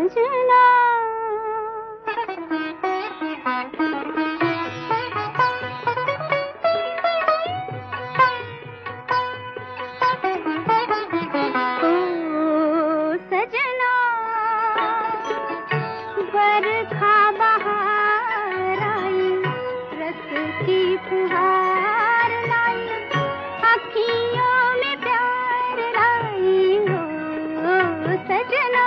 सजना। ओ सजना, बरखा बहार आई, रस की फुहार लाई, अखियों में प्यार लाई। ओ सजना,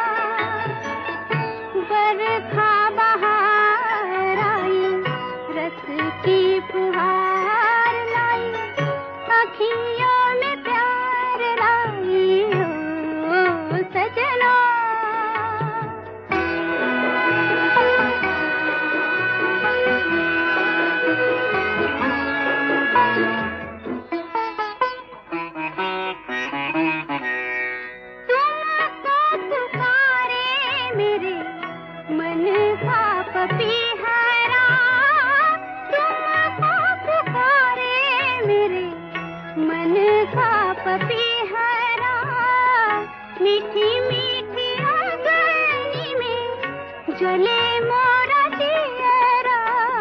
बरखा बहार आई, रस की फुहार लाई, अखियों में प्यार लाई। ओ सजना, मन का पपीहरा, तुमको पुकारे मेरे मन का पपीहरा, मीठी मीठी आंगनी में जले मोरा दियरा।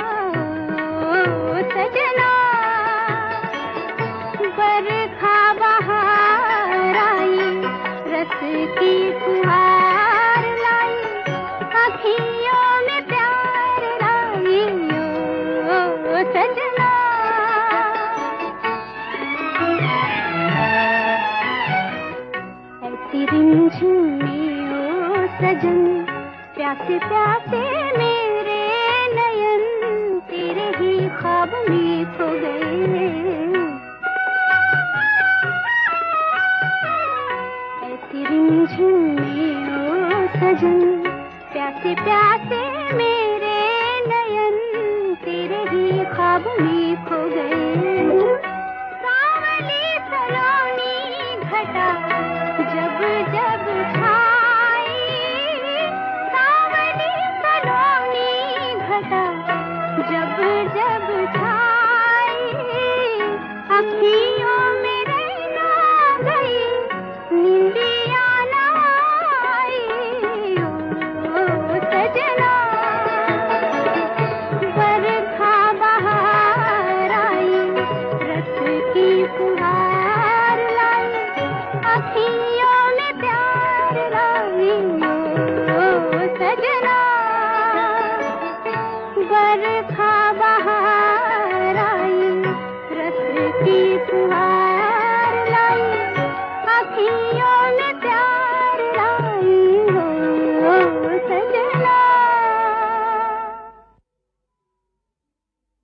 ओ सजना, बरखा बहार आई, रस की फुहार लाई, अखियों में प्यार लाई। ओ सजना, ऐसी रिमझिम में ओ सजन, प्यासे प्यासे मेरे नयन, तेरे ही ख्वाब में खो गए। ऐसी रिमझिम में ओ सजन, प्यासे प्यासे मेरे नयन, तेरे ही ख्वाब में खो गए।